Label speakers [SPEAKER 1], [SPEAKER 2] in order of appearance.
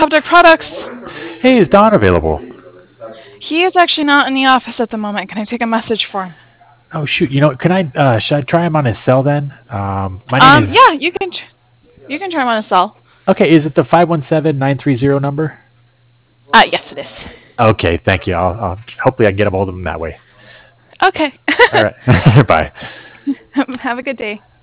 [SPEAKER 1] Optic Products.
[SPEAKER 2] Hey, is Don available?
[SPEAKER 1] He is actually not in the office at the moment. Can I take a message for him?
[SPEAKER 2] Oh shoot, can I should I try him on his cell then? My name is
[SPEAKER 1] Yeah, you can try him on a cell.
[SPEAKER 2] Okay, is it the 517-930 number?
[SPEAKER 1] Yes, it is.
[SPEAKER 2] Okay, thank you. I'll hopefully I can get a hold of him that way.
[SPEAKER 1] Okay.
[SPEAKER 2] All right. Bye.
[SPEAKER 1] Have a good day.